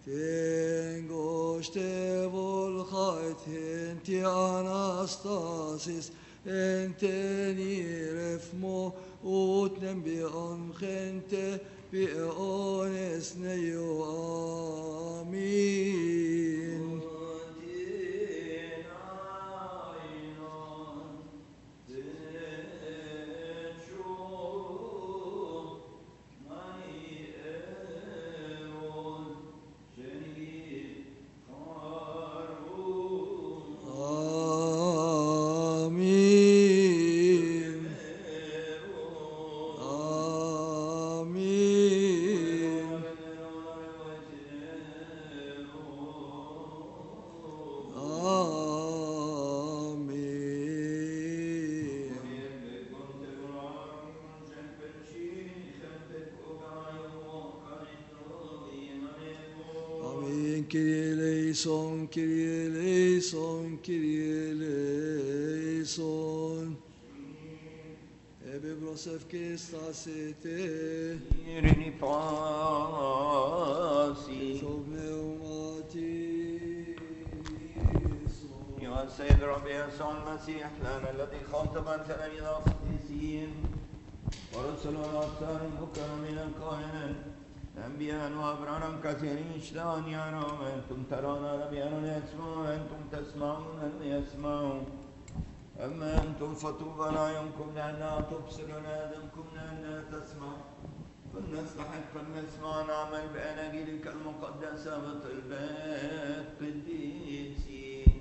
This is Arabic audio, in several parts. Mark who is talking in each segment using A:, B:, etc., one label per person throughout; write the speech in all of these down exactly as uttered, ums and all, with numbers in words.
A: Tengo ste volchait enti anastasis entenir efmo utnem bi onchente bi ones neo. Amin. Kyrie eleison, Kyrie eleison, Kyrie eleison. Ebe brosef Christas ete.
B: Irini pasi.
A: Sovneumati.
B: يا سيد ربي يسوع المسيح لنا الذي خاطب تلاميذ القديسين ورسل الأبطال المكرمين القائلين أنبياء وأبرارا كثيرين اشتهون يرون أنتم ترون لم يرون يسمعون أنتم تسمعون لم يسمعوا أما أنتم فطوبى لأعينكم لأنها تبصر وآذانكم لأنها تسمع فلنستحق أن نسمع ونعمل بأناجيلك المقدسة بطلبات قديسين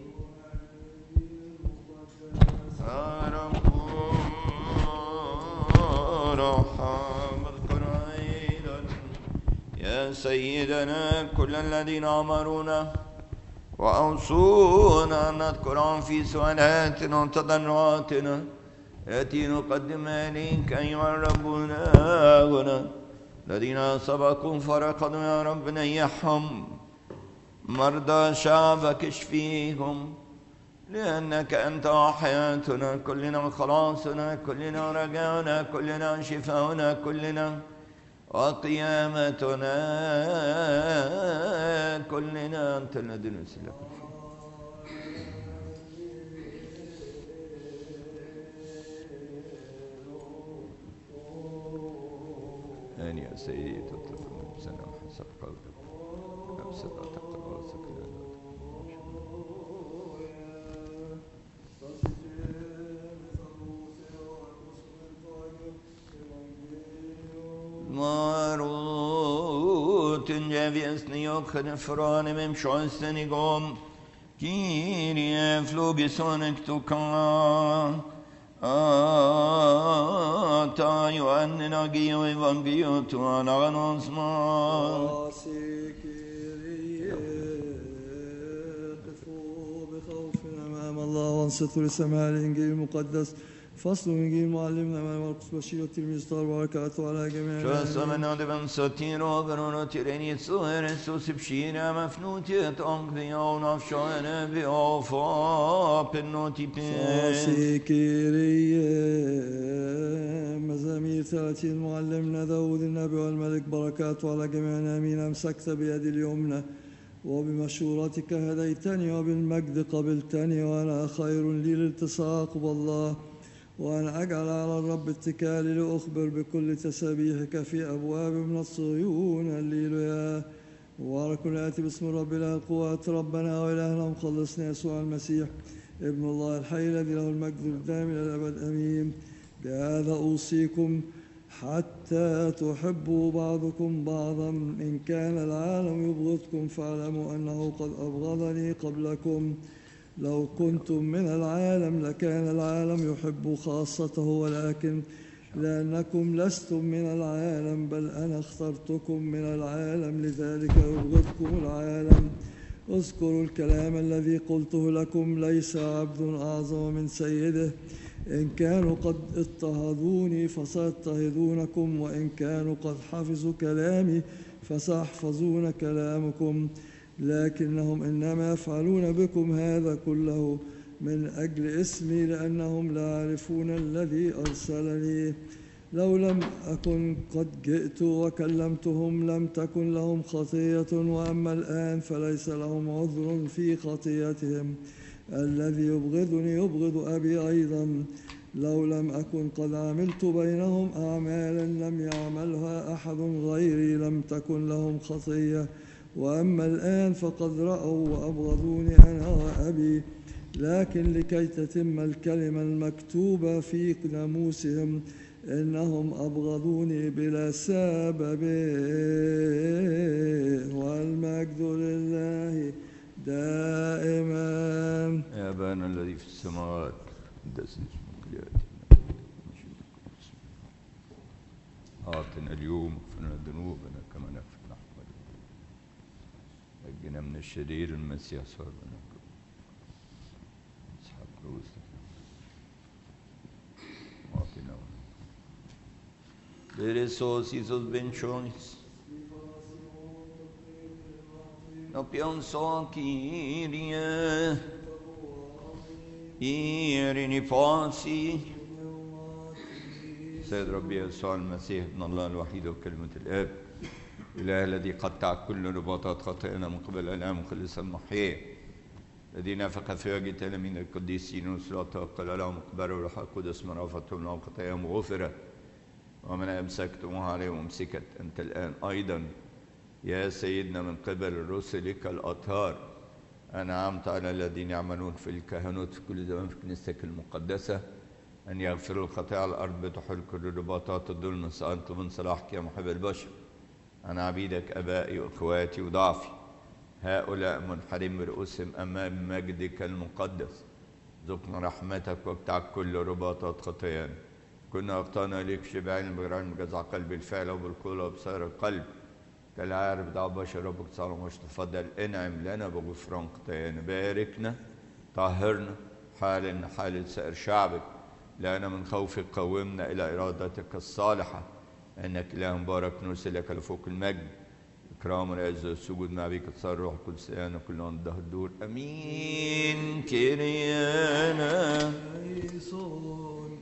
B: ارحم اذكر أيضا يا سيدنا كل الذين أمرونا وأوصونا أن نذكرهم في سؤالاتنا وتضرعاتنا التي نقدم إليك أيها ربنا الذين سبقوا فرقدوا يا رب نيحهم مرضى شعبك اشفيهم لأنك أنت حياتنا كلنا خلاصنا كلنا رجاؤنا كلنا شفاؤنا كلنا وقيامتنا كلنا أنت الذي نسلك آن يا سيدي تطلب نفسنا حسب قلبك نفسك تحت راسك Marut ingeviesni och frane mem chansen igång Kyrie flugison ektuka Ata Johanna gio evangio tu ananos ma
A: قفوا بخوف أمام الله وانصتوا لسماع الإنجيل المقدس فصل إنجيل معلمنا من مرقس بشير والتلميذ طار وبركاته على جميع
B: شو سمنا دبن ستيرو برونو تيريني سوهر سوس بشيرا مفنوتي تنقضي أو نفشانا بأوفا بنوتي بين
A: سيكيرية مزامير ثلاثين معلمنا داود النبي والملك بركاته على جميع آمين. أمسكت بيدي اليمنى وبمشورتك هديتني وبالمجد قبلتني وأنا خير لي الالتصاق بالله وأن أجعل على الرب اتكالي لأخبر بكل تسابيحك في أبواب من الصهيون. هللويا. مبارك يأتي باسم الرب إله القوات ربنا وإلهنا مخلصنا يسوع المسيح ابن الله الحي الذي له المجد الدائم إلى الأبد آمين. بهذا أوصيكم حتى تحبوا بعضكم بعضا. إن كان العالم يبغضكم فاعلموا أنه قد أبغضني قبلكم. لو كنتم من العالم لكان العالم يحب خاصته ولكن لأنكم لستم من العالم بل أنا اخترتكم من العالم لذلك يبغضكم العالم. اذكروا الكلام الذي قلته لكم ليس عبد أعظم من سيده. إن كانوا قد اضطهدوني فسيضطهدونكم وإن كانوا قد حفظوا كلامي فسيحفظون كلامكم. لكنهم إنما يفعلون بكم هذا كله من أجل اسمي لأنهم لا يعرفون الذي أرسلني. لو لم أكن قد جئت وكلمتهم لم تكن لهم خطية، وأما الآن فليس لهم عذر في خطيتهم. الذي يبغضني يبغض أبي أيضا. لو لم أكن قد عملت بينهم أعمالا لم يعملها أحد غيري لم تكن لهم خطية. وأما الآن فقد رأوا وأبغضوني أنا وأبي، لكن لكي تتم الكلمة المكتوبة في ناموسهم إنهم أبغضوني بلا سبب. والمجد لله دائما.
B: يا أبانا الذي في السماوات قدس اسمك ليأتي. أعطنا اليوم اغفر ذنوبنا كما نغفر نحن. نجنا من الشرير المسيح صارنا. اسحاق رؤوسنا. أعطنا Beresos Isus benchonis. No pienso Kyrie. إيريني فاسي سيد ربي يسوع المسيح ابن الله الوحيد وكلمة الآب الإله الذي قطع كل رباطات خطائنا من قبل الآن مخلص المحيي الذي نفخ في وجه تلاميذ القديسين وصلاة قال لهم اقبلوا الروح القدس من رفضتم لهم خطاياهم غفرت ومن أمسكتموها عليهم أمسكت أنت الآن أيضا يا سيدنا من قبل رسلك الأطهار أنعمت على الذين يعملون في الكهنوت في كل زمان في كنيستك المقدسة أن يغفروا الخطايا على الأرض بتحل كل رباطات الظلم سألت من صلاحك يا محب البشر. أنا عبيدك أبائي وأخواتي وضعفي هؤلاء منحرم برؤوسهم أمام مجدك المقدس. ذقنا رحمتك واقطع كل رباطات خطايانا. كنا أخطأنا إليك شبعين بغير بجزع قلب الفعل وبالقول وبصير القلب كالعارف دعا بشر ربك صالح مش تفضل انعم لنا بغفران خطايانا. باركنا طهرنا حالنا حال سائر شعبك لأن من خوفك قومنا إلى إرادتك الصالحة إنك إله مبارك نرسل لك لفوق المجد إكرام والعز والسجود مع بك تصار روح كل سيانا كل عند الدور أمين. كريانا
A: ليسون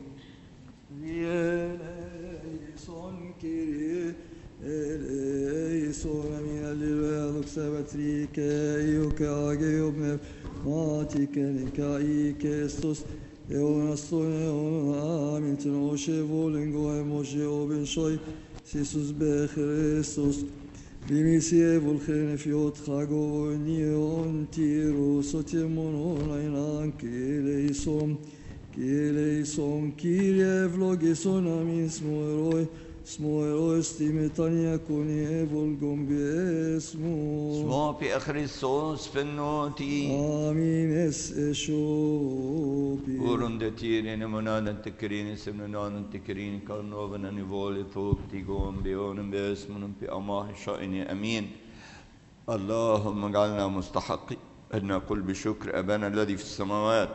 A: ليسون كري ليسون من الليل سبتريك أيوك أجيب ماتك نكايك استوس Eonaston Eon Moshe Volingo Moshe Oben Shoy Sisus Be Christus Bimisi Volchen Fiot Chago Nion Tiro Sotimon Ainan Kileison Kileison Kirie Vlogison Amin Smoeroi Smoeroi Stimetania Kuni Volgom Besmo
B: اسمه في خريستوس في النوتي
A: آمين اس اشوبي
B: ورندتيرين منادا تكرين سمنادا تكرين كارنوبنا نيفولي ثوب تيغون بيون باسمن بأماه شائني أمين. اللهم اجعلنا مستحقين أن نقول بشكر أبانا الذي في السماوات.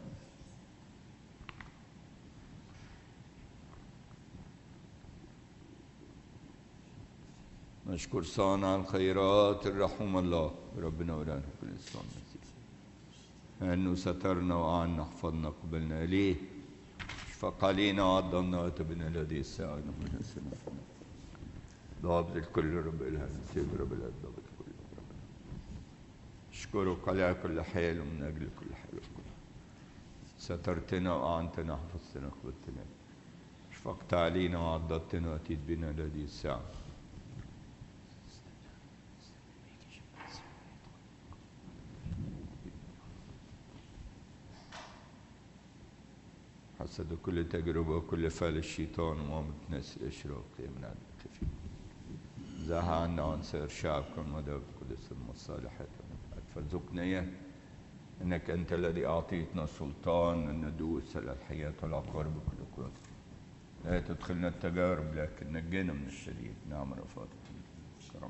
B: نشكر صانع الخيرات الرحوم الله ربنا ورانا كل إسلام مسيح أنه سترنا وأعنا احفظنا قبلنا إليه اشفق علينا وعضنا وتبنا الذي الساعدنا من السنة ضابط الكل رب إله نسيب رب الأرض ضابط الكل أشكرك على كل حال ومن أجل كل حال وكل سترتنا وأعنتنا حفظتنا قبلتنا اشفقت علينا وعضدتنا وأتيت بنا الذي الساعة حسد كل تجربة وكل فعل الشيطان ومامة ناس الإشراق من عند الخفي زاها عنا عن سائر شعبك ومدى بقدس المصالحات فارزقنا إياه إنك أنت الذي أعطيتنا السلطان أن ندوس على الحياة والعقار بكل قوة. لا تدخلنا التجارب لكن نجينا من الشرير. نعم رفاقة كرم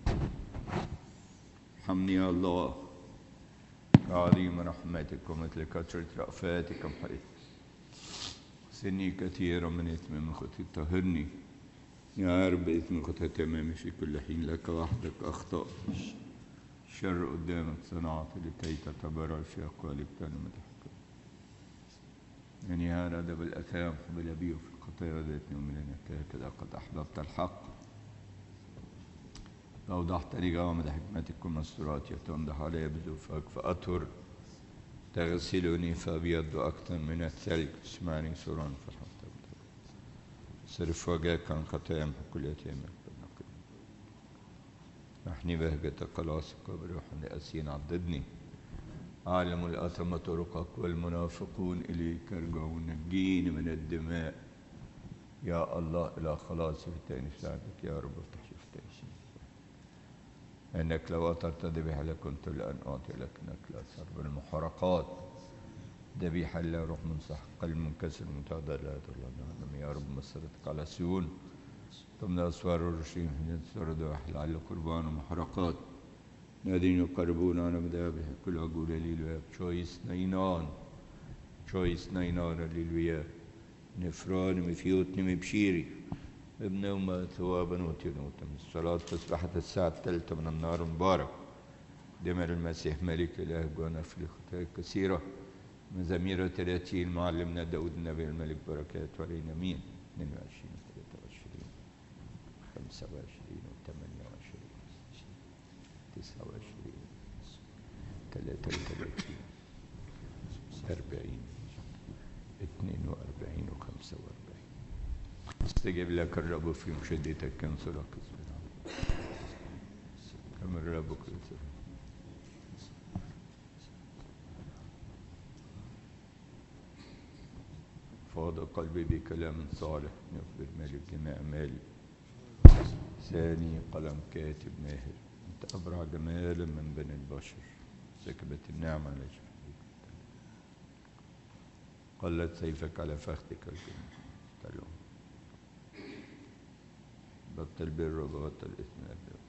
B: حمني يا الله عظيم رحمتك ومثل كثرة رأفاتك محيط سني كثيرا من إثم من خطي طهرني يا رب إثم خطي تمامي في كل حين لك وحدك أخطأ الشر قدامك صنعت لكي تتبرر في أقوالك كلمة حكم يعني هذا بالأثام قبل أبيه الخطايا وذاتني ومن هكذا قد أحببت الحق أوضحتني جوامد حكمتك ومستورات يتنضح علي بزوفك فأطهر تغسلني فأبيض أكثر من الثلج اسمعني سرا فحتى صرف وجهك عن خطايا كل يتيمك نحني بهجة خلاصك وبروح لأسين عضدني أعلم الأثم طرقك والمنافقون إليك ارجعوا نجيني من الدماء يا الله إلى خلاصي في تاني ساعتك يا رب افتح شفتيشي إنك لو أطرت ذبيحة لكنت لأن أعطي لك إنك لا تصرف المحرقات ذبيحة لا روح منصح قلب منكسر متعدى لا ترضى يا رب مسرتك على سيون ضمن أسوار الرشيم حين تسرد واحد لعل قربان ومحرقات الذين يقربون أنا بذابح كل عقول للوياب شويس نينان شويس نينان للوياب نفران مفيوتني مبشيري ابن أمة ثوابا وتنوتا الصلاة تصبحت الساعة الثالثة من النهار مبارك دمر المسيح ملك الإله جوانا في الخطايا الكثيرة مزامير ثلاثين معلمنا داود النبي الملك بركات علينا مين اثنين وعشرين ثلاثة وعشرين خمسة وعشرين وثمانية وعشرين تسعة وعشرين ثلاثة وثلاثين أربعين اثنين وأربعين وخمسة وأربعين استجب لك الرب في مشدتك كنصرك كم الرب كنصرك فاض قلبي بكلام صالح يخبر مالك جميع مالي ثاني قلم كاتب ماهر انت ابرع جمالا من بني البشر سكبت النعمه على شفتيك قلت سيفك على فخذك الجنة بطل بر وبطل اثم